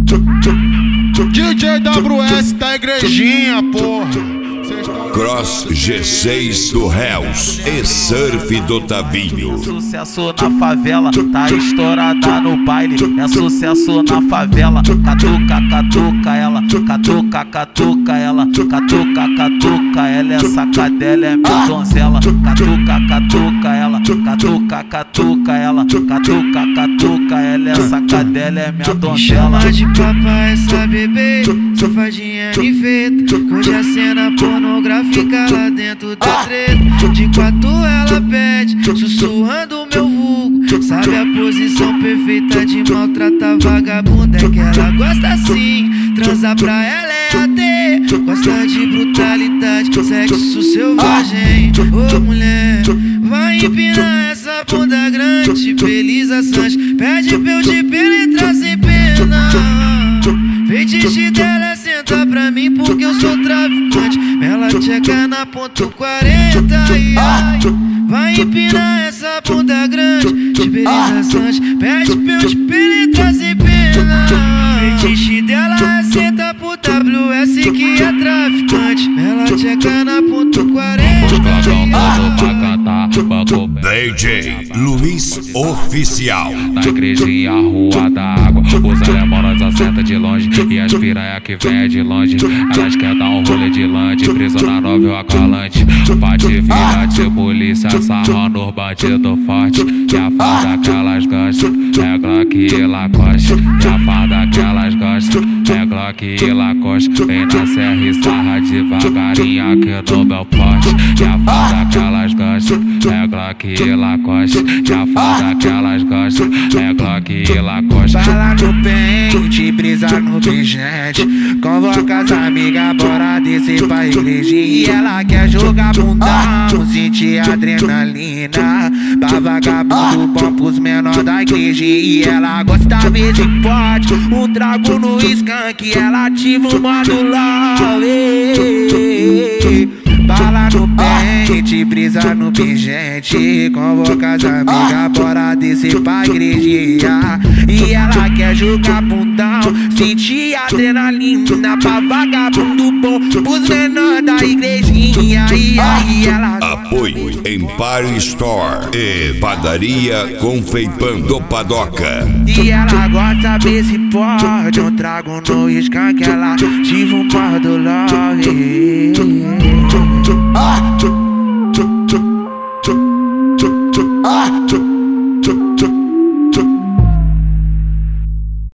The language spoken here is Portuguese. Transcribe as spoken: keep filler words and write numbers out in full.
D J W S da igrejinha, porra. Cross G seis do Hells e Surf do Tavinho. Sucesso na favela, tá estourada no baile. É sucesso na favela. Catuca, catuca ela, catuca, catuca ela, catuca, catuca ela. Essa cadela é minha donzela. Catuca, catuca ela, catuca, catuca ela, catuca, catuca ela. Essa cadela é minha donzela. Chama de papai essa bebê, safadinha enfeita. Hoje a cena pornográfica fica lá dentro da treta. De quatro ela pede, sussurrando meu vulgo. Sabe a posição perfeita de maltratar vagabunda. É que ela gosta assim, transar pra ela é A T. Gosta de brutalidade, sexo selvagem. Ô mulher, vai empinar essa bunda grande. Belisa Sanches, pede pra eu te penetrar sem pena. Feitiço dela é sentar pra mim porque eu sou traficante. Ela checa na ponto quarenta e ai, vai empinar essa bunda grande. De Belisa Sanches, pede pra eu te penetrar sem pena. Feitiço dela é sentar pro W S que é traficante. Ela checa na ponto quarenta e ai. D J Luiz Oficial. Na igrejinha, rua da água, os alemães acertam de longe e as piranha que vem de longe. Elas querem dar um rolê de lande, preso na nove o acalante. Bate vira de polícia, sarrando os bandidos forte. E a farda que elas gostam é Glock e Lacoste. E a farda que elas gostam é Glock e Lacoste. Vem na serra e sarra devagarinho aqui no meu poste. E a farda que elas gostam é Glock e Lacoste. E a farda que elas gostam é Glock e Lacoste. Bala no pente, brisa no pingente. Convoca as amigas, bora descer pra igreja. E ela quer jogar bundão, sentir adrenalina. Pra vagabundo bom pros menor da igreja. E ela gosta vez em pote, um trago no skunk. Ela ativa o modo love. Bala no pente, brisa no pingente. Convoca as amigas, bora descer pra igrejinha. E ela quer jogar bundão, sentir adrenalina. Pra vagabundo bom, pros menor da igrejinha. E aí ela... Apoio Empire Store e Padaria Confeipão do Padoca. E ela gosta ver se pode, um trago no skunk. Ela ativa o modo love. Ah! Ah!